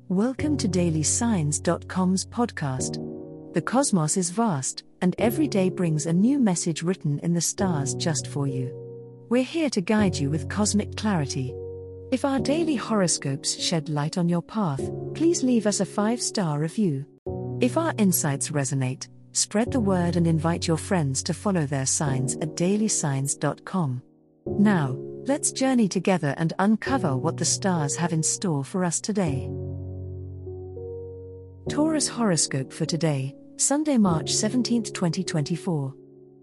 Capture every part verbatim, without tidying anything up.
Welcome to daily signs dot com's podcast. The cosmos is vast, and every day brings a new message written in the stars just for you. We're here to guide you with cosmic clarity. If our daily horoscopes shed light on your path, please leave us a five-star review. If our insights resonate, spread the word and invite your friends to follow their signs at daily signs dot com. Now, let's journey together and uncover what the stars have in store for us today. Taurus horoscope for today, Sunday, March seventeenth, twenty twenty-four.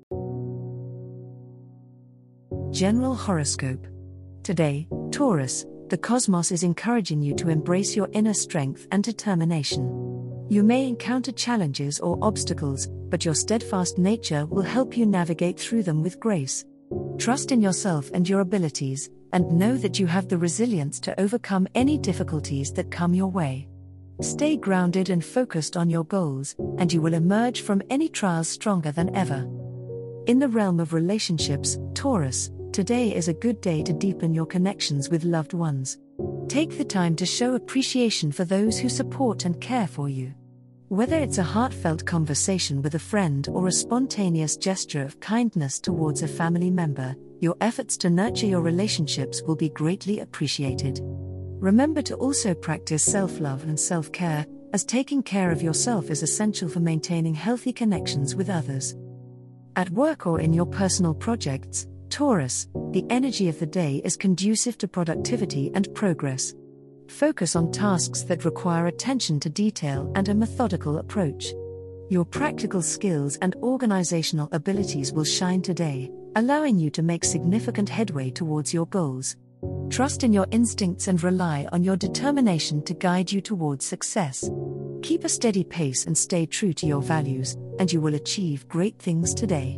General horoscope. Today, Taurus, the cosmos is encouraging you to embrace your inner strength and determination. You may encounter challenges or obstacles, but your steadfast nature will help you navigate through them with grace. Trust in yourself and your abilities, and know that you have the resilience to overcome any difficulties that come your way. Stay grounded and focused on your goals, and you will emerge from any trials stronger than ever. In the realm of relationships, Taurus, today is a good day to deepen your connections with loved ones. Take the time to show appreciation for those who support and care for you. Whether it's a heartfelt conversation with a friend or a spontaneous gesture of kindness towards a family member, your efforts to nurture your relationships will be greatly appreciated. Remember to also practice self-love and self-care, as taking care of yourself is essential for maintaining healthy connections with others. At work or in your personal projects, Taurus, the energy of the day is conducive to productivity and progress. Focus on tasks that require attention to detail and a methodical approach. Your practical skills and organizational abilities will shine today, allowing you to make significant headway towards your goals. Trust in your instincts and rely on your determination to guide you towards success. Keep a steady pace and stay true to your values, and you will achieve great things today.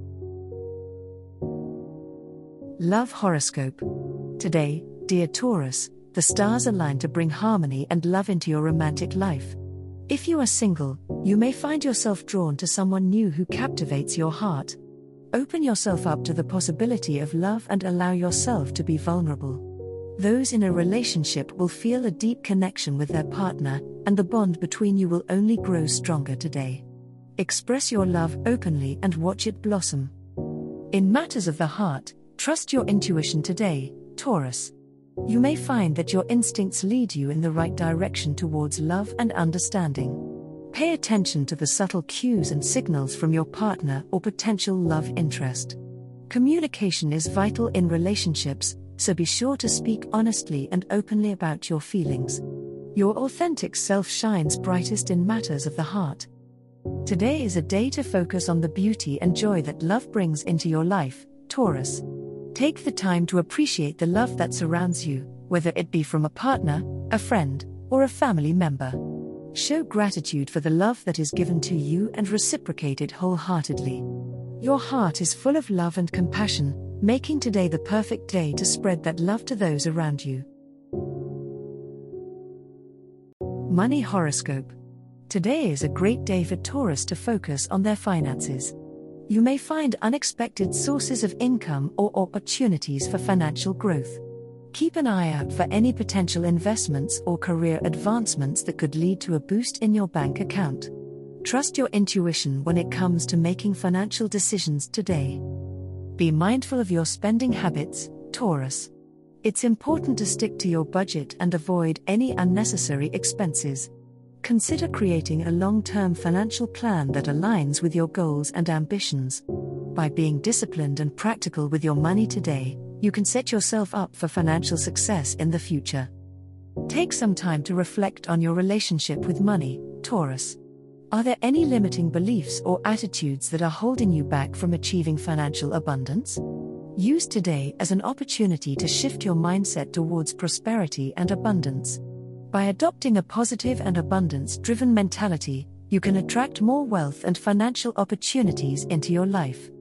Love horoscope. Today, dear Taurus, the stars align to bring harmony and love into your romantic life. If you are single, you may find yourself drawn to someone new who captivates your heart. Open yourself up to the possibility of love and allow yourself to be vulnerable. Those in a relationship will feel a deep connection with their partner, and the bond between you will only grow stronger today. Express your love openly and watch it blossom. In matters of the heart, trust your intuition today, Taurus. You may find that your instincts lead you in the right direction towards love and understanding. Pay attention to the subtle cues and signals from your partner or potential love interest. Communication is vital in relationships, so be sure to speak honestly and openly about your feelings. Your authentic self shines brightest in matters of the heart. Today is a day to focus on the beauty and joy that love brings into your life, Taurus. Take the time to appreciate the love that surrounds you, whether it be from a partner, a friend, or a family member. Show gratitude for the love that is given to you and reciprocate it wholeheartedly. Your heart is full of love and compassion, making today the perfect day to spread that love to those around you. Money horoscope. Today is a great day for Taurus to focus on their finances. You may find unexpected sources of income or opportunities for financial growth. Keep an eye out for any potential investments or career advancements that could lead to a boost in your bank account. Trust your intuition when it comes to making financial decisions today. Be mindful of your spending habits, Taurus. It's important to stick to your budget and avoid any unnecessary expenses. Consider creating a long-term financial plan that aligns with your goals and ambitions. By being disciplined and practical with your money today, you can set yourself up for financial success in the future. Take some time to reflect on your relationship with money, Taurus. Are there any limiting beliefs or attitudes that are holding you back from achieving financial abundance? Use today as an opportunity to shift your mindset towards prosperity and abundance. By adopting a positive and abundance-driven mentality, you can attract more wealth and financial opportunities into your life.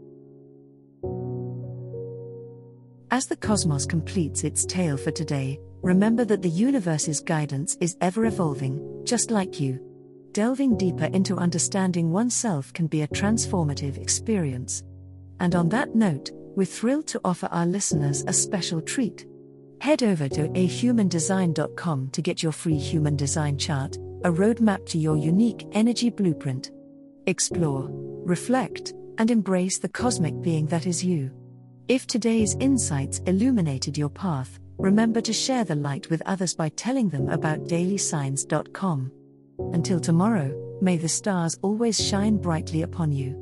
As the cosmos completes its tale for today, remember that the universe's guidance is ever-evolving, just like you. Delving deeper into understanding oneself can be a transformative experience. And on that note, we're thrilled to offer our listeners a special treat. Head over to a human design dot com to get your free human design chart, a roadmap to your unique energy blueprint. Explore, reflect, and embrace the cosmic being that is you. If today's insights illuminated your path, remember to share the light with others by telling them about daily signs dot com. Until tomorrow, may the stars always shine brightly upon you.